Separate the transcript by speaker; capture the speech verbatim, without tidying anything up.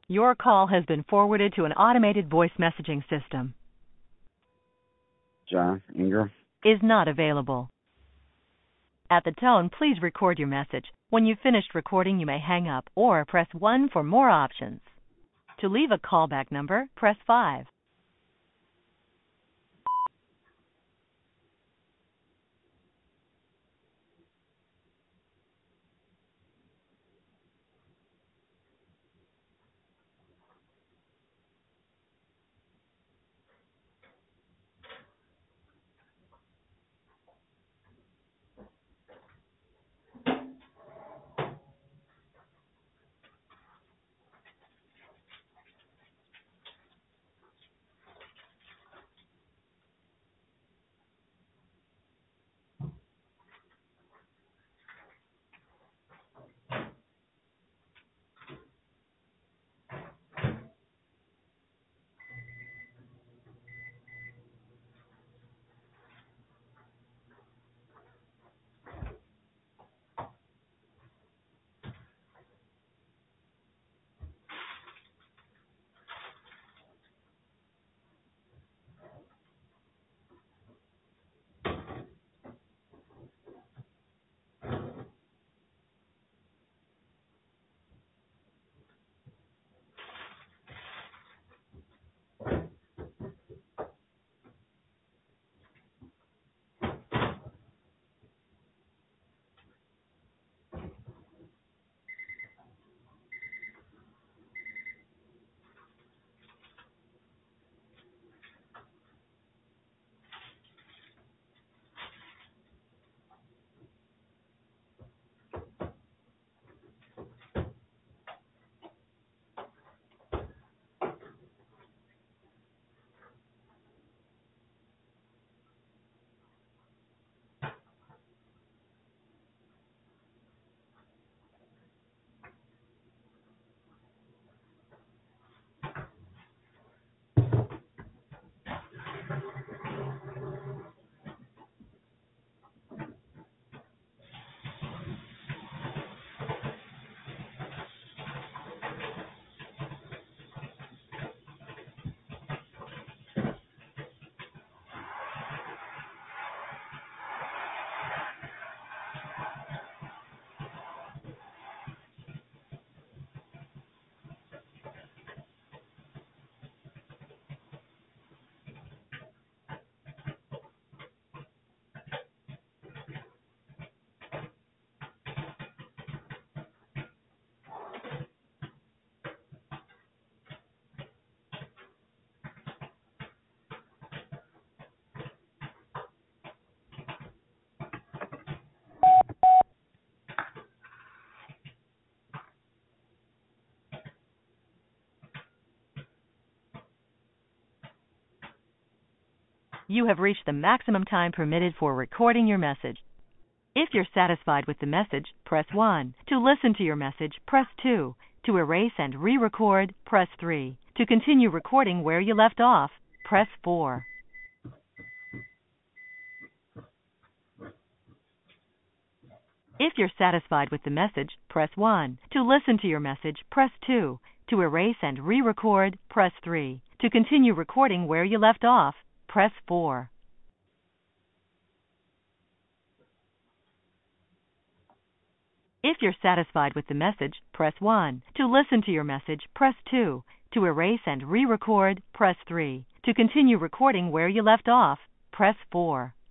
Speaker 1: Your call has been forwarded to an automated voice messaging system.
Speaker 2: John Ingram.
Speaker 1: Is not available. At the tone, please record your message. When you've finished recording, you may hang up or press one for more options. To leave a callback number, press five. You have reached the maximum time permitted for recording your message. If you're satisfied with the message, press one. To listen to your message, press two. To erase and re-record, press three. To continue recording where you left off, press four. If you're satisfied with the message, press one. To listen to your message, press two. To erase and re-record, press three. To continue recording where you left off, press four. If you're satisfied with the message, press one. To listen to your message, press two. To erase and re-record, press three. To continue recording where you left off, press four.